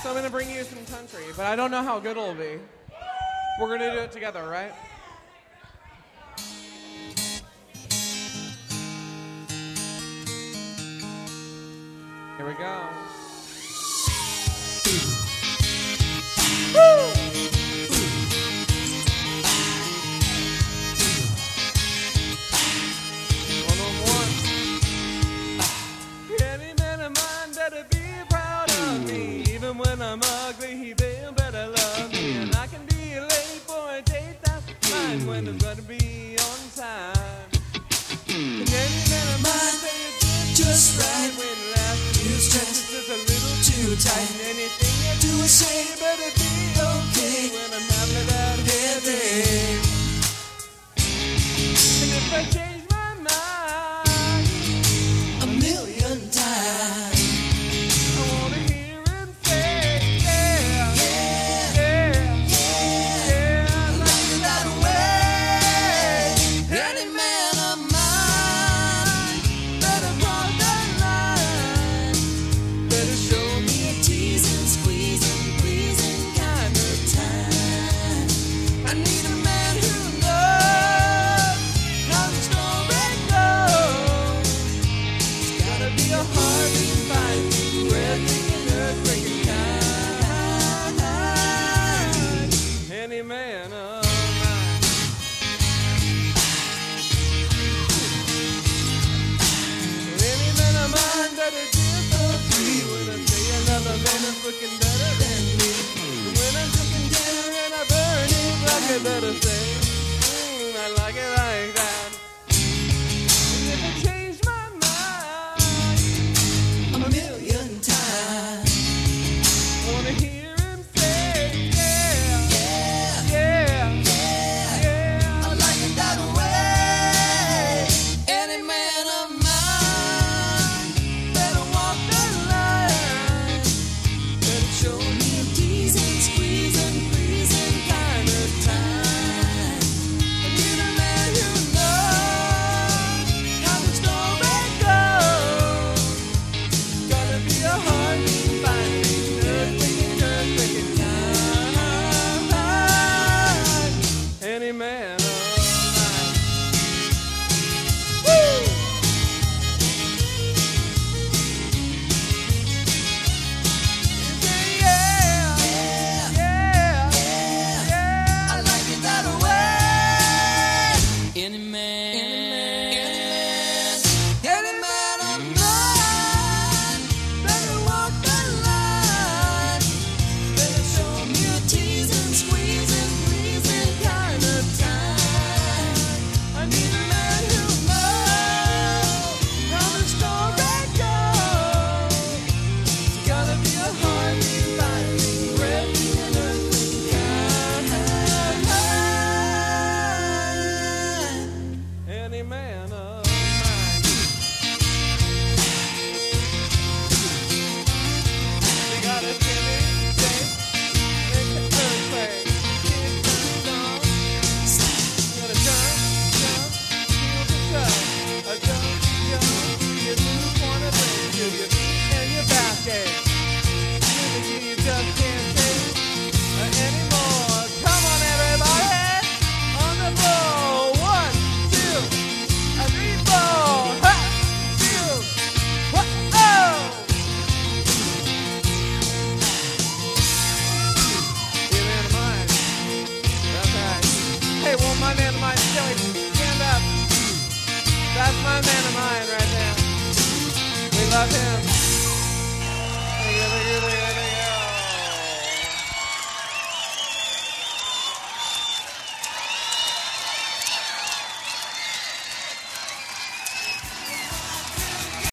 So I'm going to bring you some country, but I don't know how good it'll be. We're going to do it together, right? Here we go. Woo! When I'm ugly, he then better love me. And I can be late for a date, that's fine, when I'm gonna be on time. And any man of mine say it's just right, when last year's dress is a little too tight. And anything you do or say, you better be okay when I'm having that headache. And if I change my mind a million times, looking better than me. When I'm cooking dinner and I burn it like I better say, I like it like that. And if I change my mind a million times, I wanna hear him say, yeah, yeah, yeah, yeah, yeah, I like it that way. Any man of mine better walk that line. Show me a teasing, squeezing, pleasing kind of time. I need a man who knows how the story goes. Gotta be a heartbeat, finding earthquake time. Any man of mine. Woo! My man of mine, Joey, stand up. That's my man of mine right there. We love him.